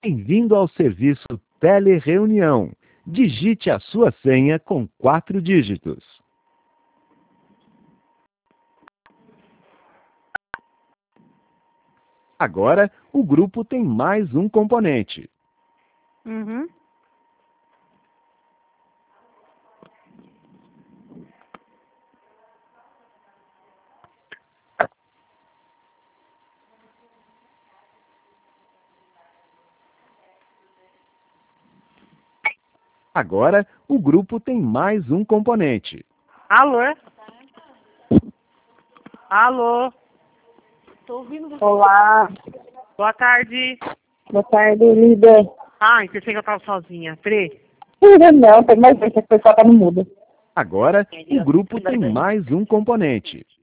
Bem-vindo ao serviço Telereunião. Digite a sua senha com 4 dígitos. Agora, o grupo tem mais um componente. Uhum. Agora, o grupo tem mais um componente. Alô? Alô? Tô ouvindo você. Olá, Boa tarde. boa tarde, líder. Ai, pensei que eu tava sozinha. Peraí. Não, tem mais gente, a pessoa tá no mudo. Agora, o grupo tem mais um componente.